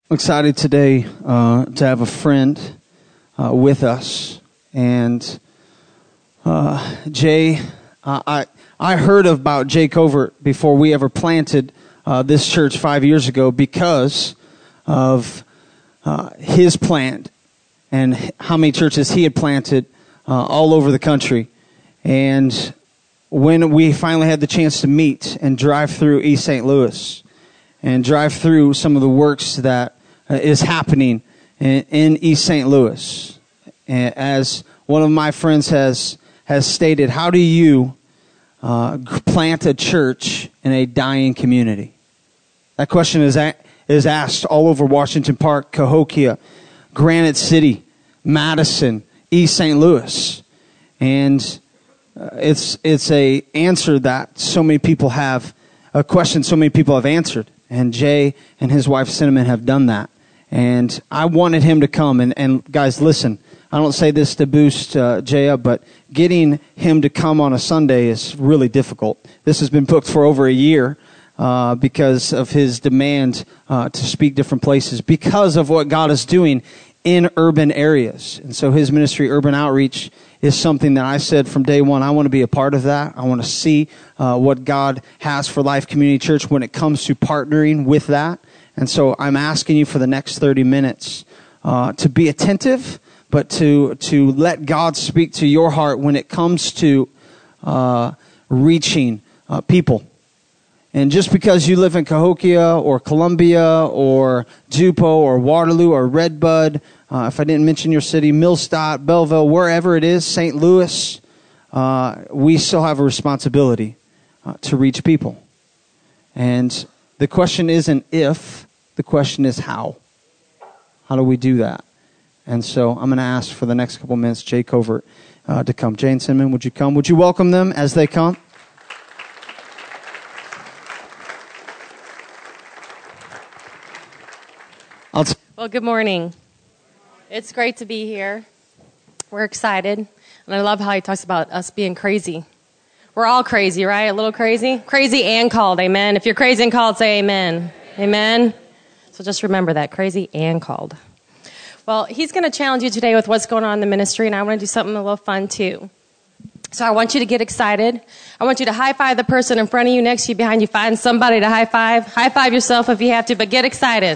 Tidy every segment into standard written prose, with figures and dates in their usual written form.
Excited today to have a friend with us. And Jay, I heard about Jay Covert before we ever planted this church 5 years ago because of his plant and how many churches he had planted all over the country. And when we finally had the chance to meet and drive through East St. Louis and drive through some of the works that is happening in East St. Louis, as one of my friends has stated, how do you plant a church in a dying community? That question is asked all over Washington Park, Cahokia, Granite City, Madison, East St. Louis. And it's a answer that so many people have, a question so many people have answered. And Jay and his wife Cinnamon have done that. And I wanted him to come. And guys, listen, I don't say this to boost Jay up, but getting him to come on a Sunday is really difficult. This has been booked for over a year because of his demand to speak different places, because of what God is doing in urban areas. And so his ministry, Urban Outreach, is something that I said from day one, I want to be a part of that. I want to see what God has for Life Community Church when it comes to partnering with that. And so I'm asking you for the next 30 minutes to be attentive, but to let God speak to your heart when it comes to reaching people. And just because you live in Cahokia or Columbia or Jupo or Waterloo or Redbud, if I didn't mention your city, Millstadt, Belleville, wherever it is, St. Louis, we still have a responsibility to reach people. And the question isn't if, the question is how. How do we do that? And so I'm going to ask for the next couple minutes Jay Covert to come. Jay and Cinnamon, would you come? Would you welcome them as they come? Well, good morning. It's great to be here. We're excited. And I love how he talks about us being crazy. We're all crazy, right? A little crazy? Crazy and called, amen. If you're crazy and called, say amen. Amen. So just remember that, crazy and called. Well, he's going to challenge you today with what's going on in the ministry, and I want to do something a little fun too. So I want you to get excited. I want you to high-five the person in front of you, next to you, behind you. Find somebody to high-five. High-five yourself if you have to, but get excited.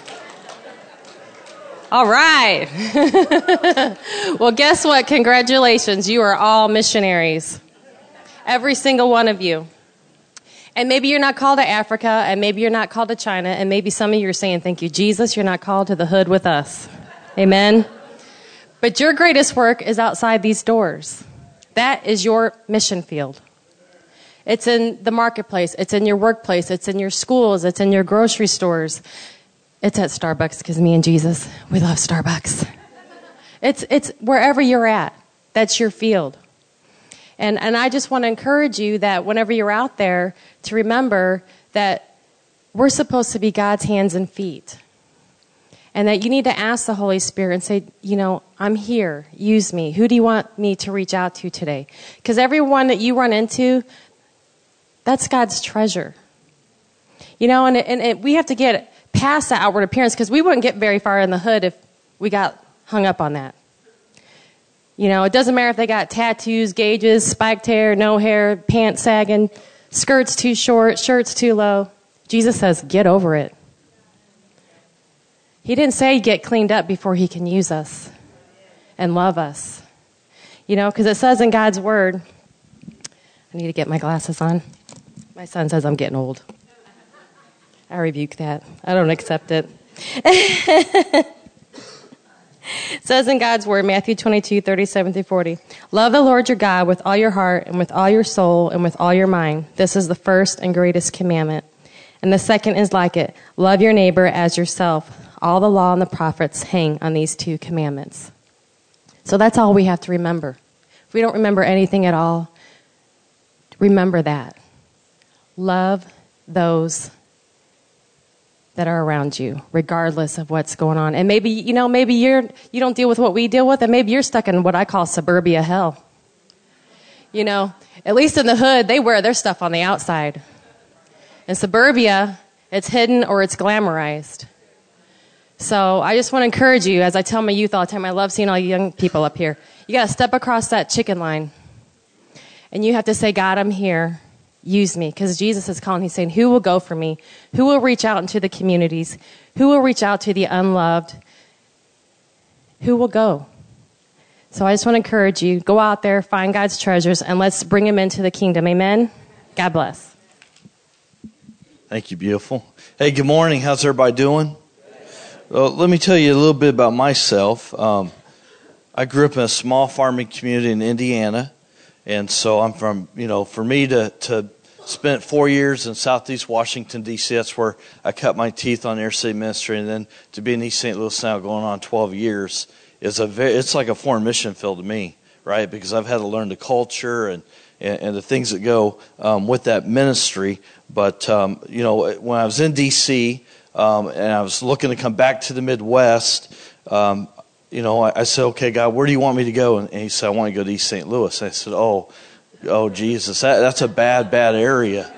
All right. Well, guess what? Congratulations. You are all missionaries. Every single one of you. And maybe you're not called to Africa, and maybe you're not called to China, and maybe some of you are saying, thank you, Jesus, you're not called to the hood with us. Amen? But your greatest work is outside these doors. That is your mission field. It's in the marketplace. It's in your workplace. It's in your schools. It's in your grocery stores. It's at Starbucks, because me and Jesus, we love Starbucks. It's wherever you're at. That's your field. And I just want to encourage you that whenever you're out there, to remember that we're supposed to be God's hands and feet. And that you need to ask the Holy Spirit and say, you know, I'm here. Use me. Who do you want me to reach out to today? Because everyone that you run into, that's God's treasure. You know, and we have to get past that outward appearance, because we wouldn't get very far in the hood if we got hung up on that. You know, it doesn't matter if they got tattoos, gauges, spiked hair, no hair, pants sagging, skirts too short, shirts too low. Jesus says, get over it. He didn't say get cleaned up before he can use us and love us. You know, because it says in God's word, I need to get my glasses on. My son says I'm getting old. I rebuke that. I don't accept it. It says in God's word, Matthew 22:37-40, love the Lord your God with all your heart and with all your soul and with all your mind. This is the first and greatest commandment. And the second is like it. Love your neighbor as yourself. All the law and the prophets hang on these two commandments. So that's all we have to remember. If we don't remember anything at all, remember that. Love those that are around you, regardless of what's going on. And maybe, you know, maybe you don't deal with what we deal with, and maybe you're stuck in what I call suburbia hell. You know, at least in the hood, they wear their stuff on the outside. In suburbia, it's hidden or it's glamorized. so I just want to encourage you, as I tell my youth all the time, I love seeing all you young people up here. You got to step across that chicken line. And you have to say, God, I'm here. Use me. Because Jesus is calling. He's saying, who will go for me? Who will reach out into the communities? Who will reach out to the unloved? Who will go? So I just want to encourage you, go out there, find God's treasures, and let's bring him into the kingdom. Amen? God bless. Thank you, beautiful. Hey, good morning. How's everybody doing? Well, let me tell you a little bit about myself. I grew up in a small farming community in Indiana. And so I'm from, for me to spend 4 years in Southeast Washington, D.C., that's where I cut my teeth on interstate ministry. And then to be in East St. Louis now going on 12 years it's like a foreign mission field to me, right? Because I've had to learn the culture and the things that go with that ministry. But, when I was in D.C. And I was looking to come back to the Midwest, I said, okay, God, where do you want me to go? And he said, I want to go to East St. Louis. I said, oh, Jesus, that's a bad area,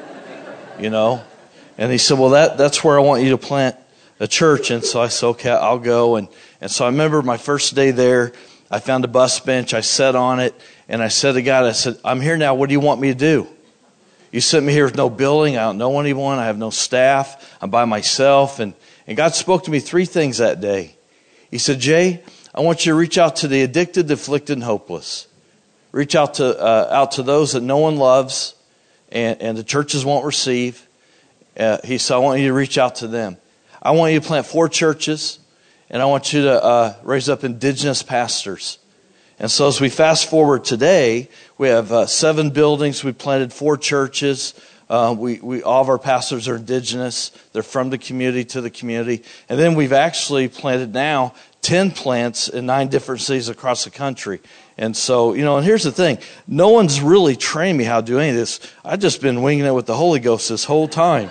And he said, well, that's where I want you to plant a church. And so I said, okay, I'll go. And so I remember my first day there, I found a bus bench, I sat on it, and I said to God, I said, I'm here now, what do you want me to do? You sent me here with no building, I don't know anyone, I have no staff, I'm by myself. And God spoke to me 3 things that day. He said, Jay, I want you to reach out to the addicted, afflicted, and hopeless. Reach out to those that no one loves and the churches won't receive. He said, I want you to reach out to them. I want you to plant 4 churches, and I want you to raise up indigenous pastors. And so as we fast forward today, we have 7 buildings. We planted 4 churches. All of our pastors are indigenous. They're from the community to the community. And then we've actually planted now 10 plants in 9 different cities across the country. And so, and here's the thing. No one's really trained me how to do any of this. I've just been winging it with the Holy Ghost this whole time.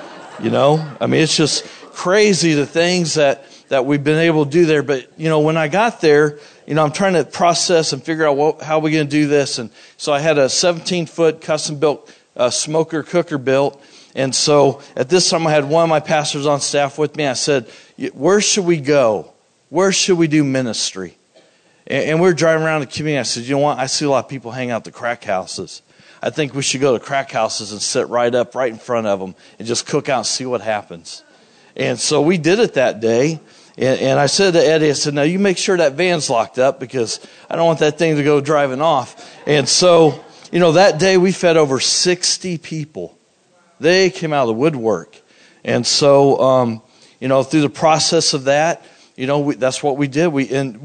It's just crazy the things that we've been able to do there. But, when I got there, I'm trying to process and figure out how we're going to do this. And so I had a 17-foot custom-built smoker cooker built. And so at this time I had one of my pastors on staff with me. I said, where should we go? Where should we do ministry? And we were driving around the community. I said, you know what? I see a lot of people hang out at the crack houses. I think we should go to crack houses and sit right in front of them and just cook out and see what happens. And so we did it that day. And I said to Eddie, I said, now you make sure that van's locked up because I don't want that thing to go driving off. And so, that day we fed over 60 people. They came out of the woodwork. And so, through the process of that, that's what we did.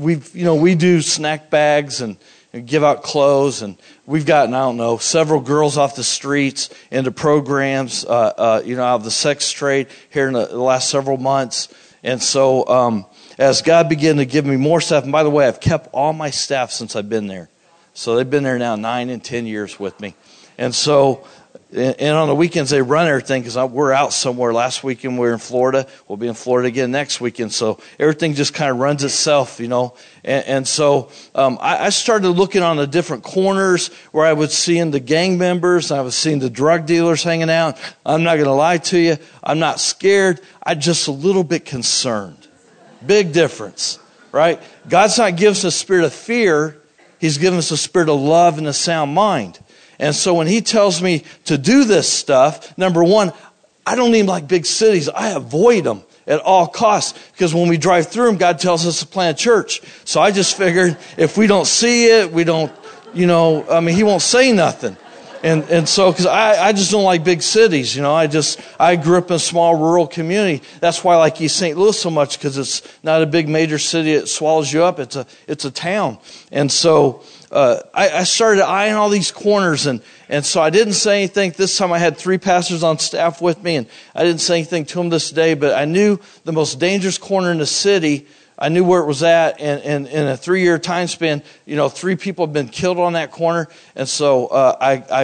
We do snack bags and give out clothes, and we've gotten, several girls off the streets into programs, out of the sex trade here in the last several months. And so, as God began to give me more stuff, and by the way, I've kept all my staff since I've been there. So they've been there now 9 and 10 years with me. And so, and on the weekends they run everything because we're out somewhere. Last weekend we were in Florida. We'll be in Florida again next weekend. So everything just kind of runs itself, And so I started looking on the different corners where I was seeing the gang members. I was seeing the drug dealers hanging out. I'm not going to lie to you. I'm not scared. I'm just a little bit concerned. Big difference, right? God's not giving us a spirit of fear. He's given us a spirit of love and a sound mind. And so when he tells me to do this stuff, number one, I don't even like big cities. I avoid them at all costs because when we drive through them, God tells us to plant a church. So I just figured if we don't see it, we don't, he won't say nothing. And so, because I just don't like big cities, I grew up in a small rural community. That's why I like East St. Louis so much, because it's not a big major city that swallows you up. It's a town. And so, I started eyeing all these corners, and so I didn't say anything. This time I had 3 pastors on staff with me, and I didn't say anything to them this day, but I knew the most dangerous corner in the city. I knew where it was at, and in a 3-year time span, 3 people have been killed on that corner. And so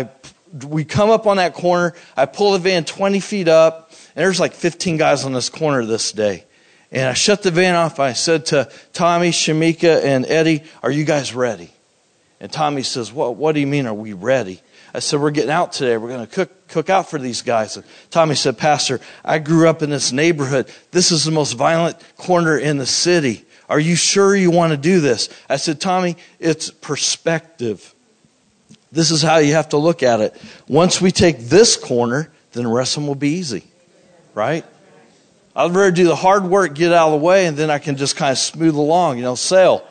we come up on that corner. I pull the van 20 feet up, and there's like 15 guys on this corner this day. And I shut the van off. I said to Tommy, Shamika, and Eddie, "Are you guys ready?" And Tommy says, "What do you mean, are we ready?" I said, we're getting out today. We're going to cook out for these guys. And Tommy said, Pastor, I grew up in this neighborhood. This is the most violent corner in the city. Are you sure you want to do this? I said, Tommy, it's perspective. This is how you have to look at it. Once we take this corner, then the rest of them will be easy, right? I'd rather do the hard work, get out of the way, and then I can just kind of smooth along, sail.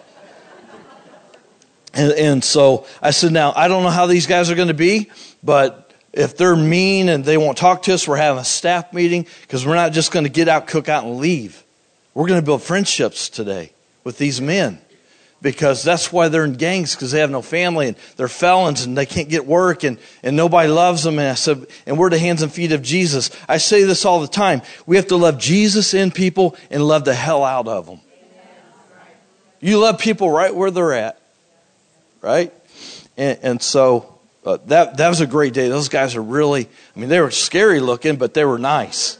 And so I said, now, I don't know how these guys are going to be, but if they're mean and they won't talk to us, we're having a staff meeting because we're not just going to get out, cook out, and leave. We're going to build friendships today with these men because that's why they're in gangs, because they have no family and they're felons and they can't get work and nobody loves them. And I said, and we're the hands and feet of Jesus. I say this all the time. We have to love Jesus in people and love the hell out of them. You love people right where they're at. Right? And so that was a great day. Those guys are really, they were scary looking, but they were nice,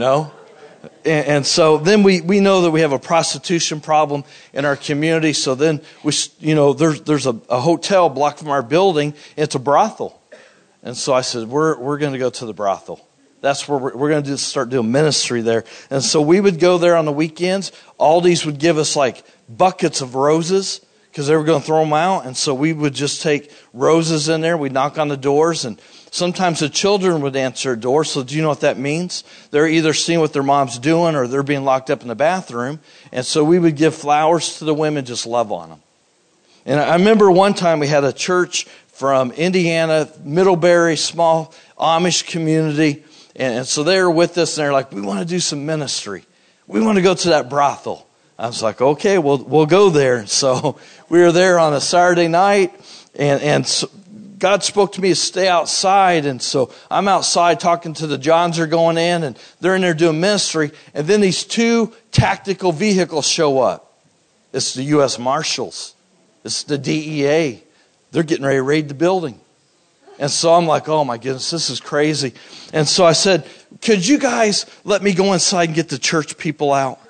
And so then we know that we have a prostitution problem in our community. So then there's a hotel block from our building. It's a brothel. And so I said, we're going to go to the brothel. That's where we're going to start doing ministry there. And so we would go there on the weekends. Aldi's would give us like buckets of roses, because they were going to throw them out. And so we would just take roses in there. We'd knock on the doors. And sometimes the children would answer a door. So do you know what that means? They're either seeing what their mom's doing or they're being locked up in the bathroom. And so we would give flowers to the women, just love on them. And I remember one time we had a church from Indiana, Middlebury, small Amish community. And so they were with us and they're like, we want to do some ministry. We want to go to that brothel. I was like, okay, we'll go there. So we were there on a Saturday night, and so God spoke to me to stay outside. And so I'm outside talking to the Johns are going in, and they're in there doing ministry. And then these two tactical vehicles show up. It's the U.S. Marshals. It's the DEA. They're getting ready to raid the building. And so I'm like, oh my goodness, this is crazy. And so I said, could you guys let me go inside and get the church people out?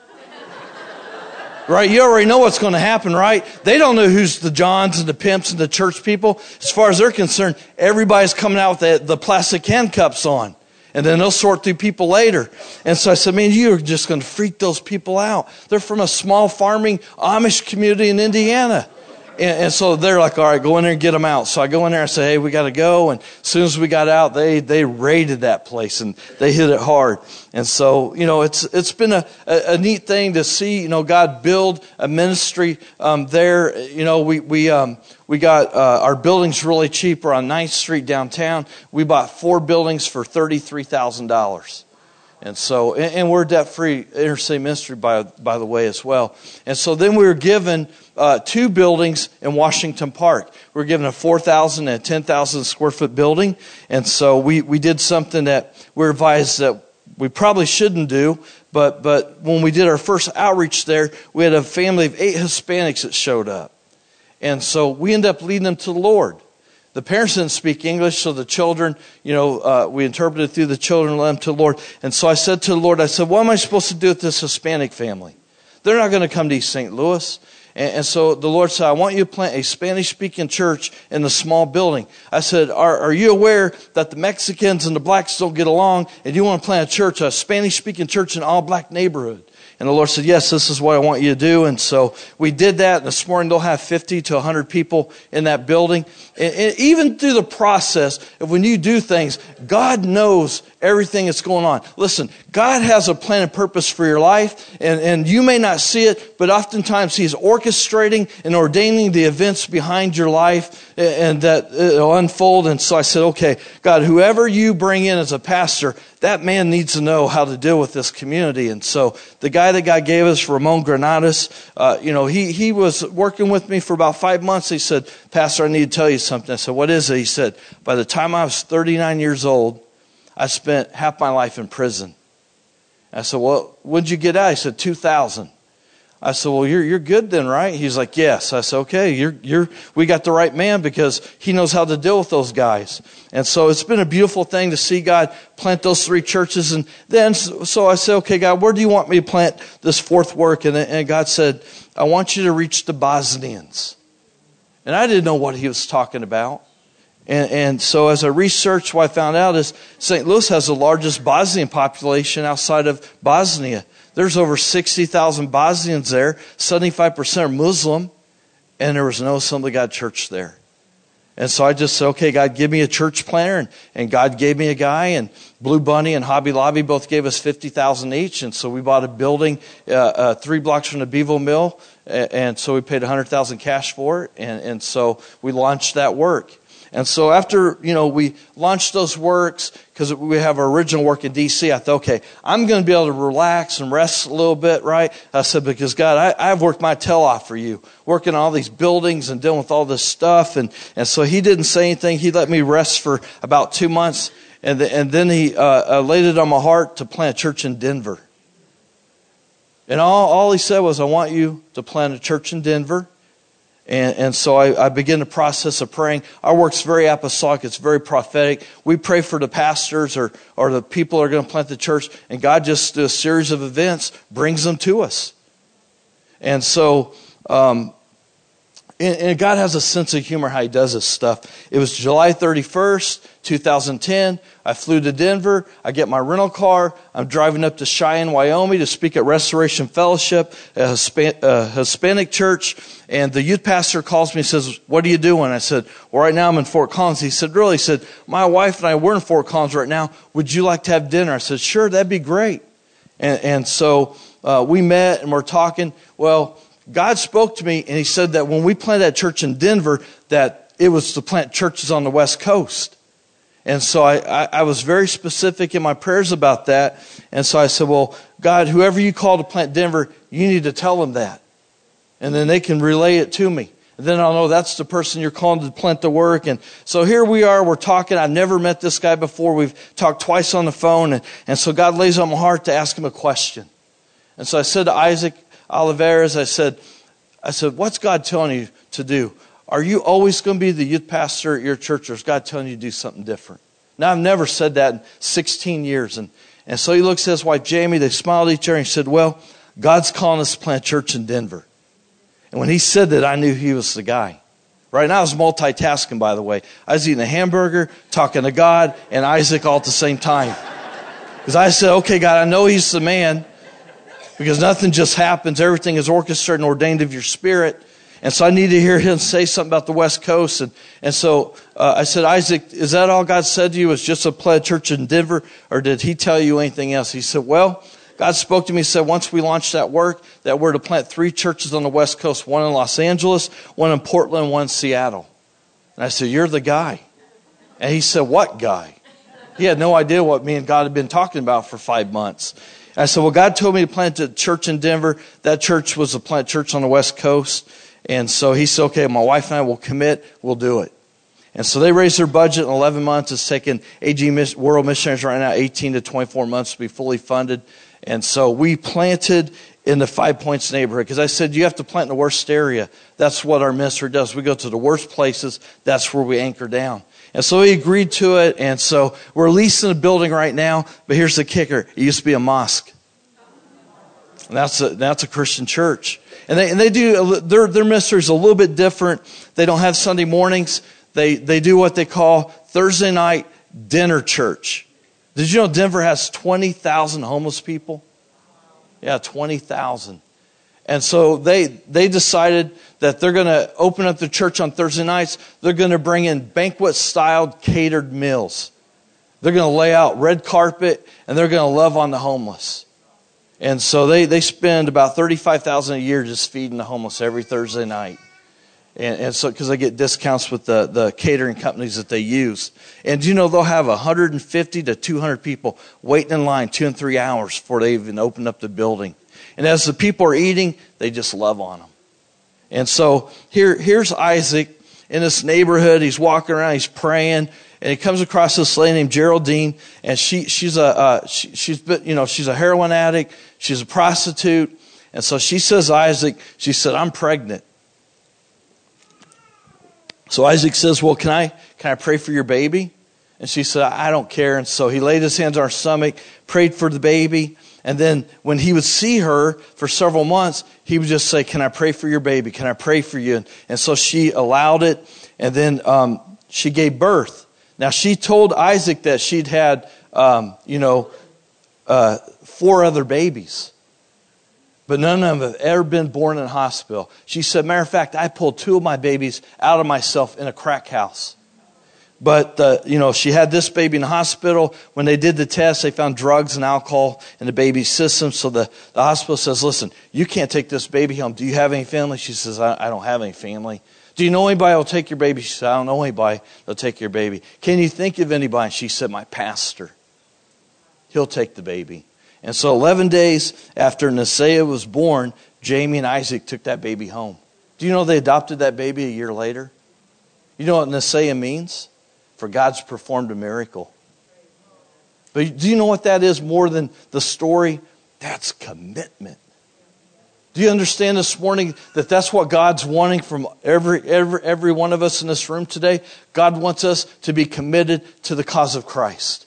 Right? You already know what's going to happen, right? They don't know who's the Johns and the pimps and the church people. As far as they're concerned, everybody's coming out with the plastic handcuffs on. And then they'll sort through people later. And so I said, man, you're just going to freak those people out. They're from a small farming Amish community in Indiana. And so they're like, all right, go in there and get them out. So I go in there and say, hey, we got to go. And as soon as we got out, they raided that place and they hit it hard. And so, it's been a neat thing to see, God build a ministry there. We got our buildings really cheap. We're on 9th Street downtown. We bought 4 buildings for $33,000. And so, and we're debt-free interstate ministry, by the way, as well. And so then we were given 2 buildings in Washington Park. We were given a 4,000 and a 10,000 square foot building. And so we did something that we're advised that we probably shouldn't do. But when we did our first outreach there, we had a family of 8 Hispanics that showed up. And so we ended up leading them to the Lord. The parents didn't speak English, so the children, we interpreted through the children and led them to the Lord. And so I said to the Lord, what am I supposed to do with this Hispanic family? They're not going to come to East St. Louis. And so the Lord said, I want you to plant a Spanish-speaking church in the small building. I said, are you aware that the Mexicans and the blacks don't get along, and you want to plant a Spanish-speaking church in an all-black neighborhood? And the Lord said, yes, this is what I want you to do. And so we did that. And this morning they'll have 50 to 100 people in that building. And even through the process of when you do things, God knows everything that's going on. Listen, God has a plan and purpose for your life, and you may not see it, but oftentimes He's orchestrating and ordaining the events behind your life, and that it'll unfold. And so I said, okay, God, whoever you bring in as a pastor, that man needs to know how to deal with this community. And so the guy that God gave us, Ramon Granados, he was working with me for about 5 months. He said, Pastor, I need to tell you something. I said, what is it? He said, by the time I was 39 years old, I spent half my life in prison. I said, well, when did you get out? He said, 2000. I said, well, you're good then, right? He's like, yes. I said, okay, we got the right man because he knows how to deal with those guys. And so it's been a beautiful thing to see God plant those 3 churches. And then, so I said, okay, God, where do you want me to plant this 4th work? And God said, I want you to reach the Bosnians. And I didn't know what He was talking about. And so as I researched, what I found out is St. Louis has the largest Bosnian population outside of Bosnia. There's over 60,000 Bosnians there. 75% are Muslim. And there was no Assembly of God church there. And so I just said, okay, God, give me a church planner. And God gave me a guy. And Blue Bunny and Hobby Lobby both gave us $50,000 each. And so we bought a building 3 blocks from the Beeville Mill. And so we paid $100,000 cash for it. And so we launched that work. And so after, we launched those works, because we have our original work in D.C., I thought, okay, I'm going to be able to relax and rest a little bit, right? I said, because God, I've worked my tail off for you, working on all these buildings and dealing with all this stuff. And so he didn't say anything. He let me rest for about 2 months. And then he laid it on my heart to plant a church in Denver. And all he said was, I want you to plant a church in Denver. And so I began the process of praying. Our work's very apostolic. It's very prophetic. We pray for the pastors or the people who are going to plant the church. And God just, through a series of events, brings them to us. And so, and God has a sense of humor how he does this stuff. It was July 31st, 2010. I flew to Denver. I get my rental car. I'm driving up to Cheyenne, Wyoming to speak at Restoration Fellowship, a Hispanic church. And the youth pastor calls me and says, what are you doing? I said, well, right now I'm in Fort Collins. He said, really? He said, my wife and I, we're in Fort Collins right now. Would you like to have dinner? I said, sure, that'd be great. And so we met and we're talking. Well, God spoke to me, and he said that when we planted that church in Denver, that it was to plant churches on the West Coast. And so I was very specific in my prayers about that. And so I said, well, God, whoever you call to plant Denver, you need to tell them that. And then they can relay it to me. And then I'll know that's the person you're calling to plant the work. And so here we are, we're talking. I've never met this guy before. We've talked twice on the phone. And so God lays on my heart to ask him a question. And so I said to Isaac Oliveras, I said, what's God telling you to do? Are you always going to be the youth pastor at your church, or is God telling you to do something different? Now, I've never said that in 16 years. And so he looks at his wife, Jamie. They smiled at each other, and he said, well, God's calling us to plant a church in Denver. And when he said that, I knew he was the guy. Right now, I was multitasking, by the way. I was eating a hamburger, talking to God, and Isaac all at the same time. Because I said, okay, God, I know he's the man. Because nothing just happens. Everything is orchestrated and ordained of your spirit. And so I need to hear him say something about the West Coast. And so I said, Isaac, is that all God said to you? Was just a plant church in Denver? Or did he tell you anything else? He said, well, God spoke to me and said, once we launch that work, that we're to plant 3 churches on the West Coast. One in Los Angeles, one in Portland, one in Seattle. And I said, you're the guy. And he said, what guy? He had no idea what me and God had been talking about for 5 months. I said, well, God told me to plant a church in Denver. That church was a plant church on the West Coast. And so he said, okay, my wife and I will commit. We'll do it. And so they raised their budget in 11 months. It's taken AG World Missionaries right now 18 to 24 months to be fully funded. And so we planted in the 5 Points neighborhood. Because I said, you have to plant in the worst area. That's what our ministry does. We go to the worst places. That's where we anchor down. And so he agreed to it. And so we're leasing a building right now. But here's the kicker. It used to be a mosque. And that's a Christian church. And they do, their ministry is a little bit different. They don't have Sunday mornings. They do what they call Thursday night dinner church. Did you know Denver has 20,000 homeless people? Yeah, 20,000. And so they decided that they're going to open up the church on Thursday nights. They're going to bring in banquet-styled catered meals. They're going to lay out red carpet, and they're going to love on the homeless. And so they spend about $35,000 a year just feeding the homeless every Thursday night. And so, because they get discounts with the catering companies that they use. And you know, they'll have 150 to 200 people waiting in line 2 and 3 hours before they even open up the building. And as the people are eating, they just love on them. And so here's Isaac in this neighborhood. He's walking around, he's praying, and he comes across this lady named Geraldine, and she's a heroin addict, she's a prostitute. And so she says, Isaac, she said, I'm pregnant. So Isaac says, well, can I pray for your baby? And she said, I don't care. And so he laid his hands on her stomach, prayed for the baby. And then when he would see her for several months, he would just say, can I pray for your baby? Can I pray for you? And so she allowed it. And then she gave birth. Now, she told Isaac that she'd had, 4 other babies. But none of them have ever been born in a hospital. She said, matter of fact, I pulled 2 of my babies out of myself in a crack house. But, she had this baby in the hospital. When they did the test, they found drugs and alcohol in the baby's system. So the hospital says, listen, you can't take this baby home. Do you have any family? She says, I don't have any family. Do you know anybody who will take your baby? She said, I don't know anybody that'll take your baby. Can you think of anybody? She said, my pastor. He'll take the baby. And so 11 days after Naseah was born, Jamie and Isaac took that baby home. Do you know they adopted that baby a year later? You know what Naseah means? For God's performed a miracle. But do you know what that is more than the story? That's commitment. Do you understand this morning that that's what God's wanting from every one of us in this room today? God wants us to be committed to the cause of Christ.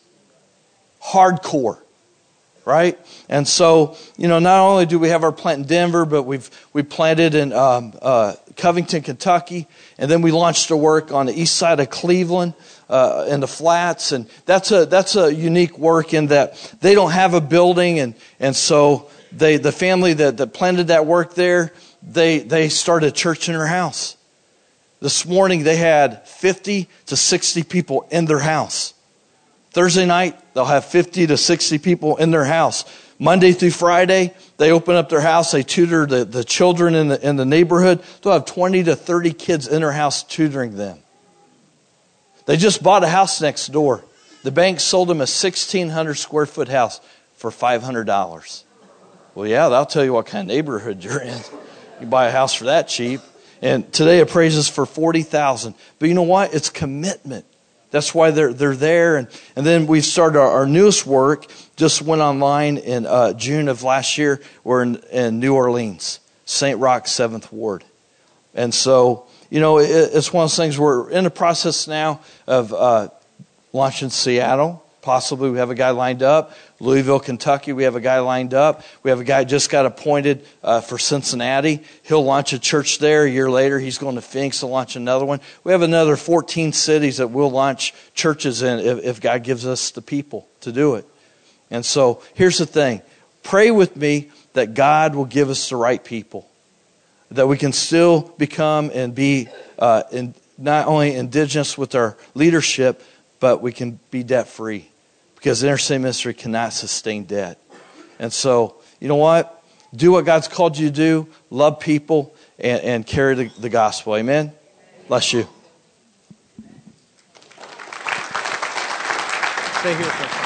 Hardcore. Right? And so, not only do we have our plant in Denver, but we planted in Covington, Kentucky, and then we launched a work on the east side of Cleveland in the flats, and that's a unique work in that they don't have a building, and so the family that planted that work there, they started a church in their house. This morning they had 50 to 60 people in their house. Thursday night, they'll have 50 to 60 people in their house. Monday through Friday, they open up their house. They tutor the children in the neighborhood. They'll have 20 to 30 kids in their house tutoring them. They just bought a house next door. The bank sold them a 1,600 square foot house for $500. Well, yeah, that'll tell you what kind of neighborhood you're in. You buy a house for that cheap. And today it appraises for $40,000. But you know what? It's commitment. That's why they're there. And then we started our newest work, just went online in June of last year. We're in New Orleans, St. Roch, 7th Ward. And so, it's one of those things we're in the process now of launching Seattle. Possibly we have a guy lined up. Louisville, Kentucky, we have a guy lined up. We have a guy just got appointed for Cincinnati. He'll launch a church there. A year later, he's going to Phoenix to launch another one. We have another 14 cities that we'll launch churches in if God gives us the people to do it. And so here's the thing. Pray with me that God will give us the right people. That we can still become and be not only indigenous with our leadership, but we can be debt-free. Because Inner City Ministry cannot sustain debt. And so, you know what? Do what God's called you to do. Love people and carry the gospel. Amen? Bless you. Stay here for a second.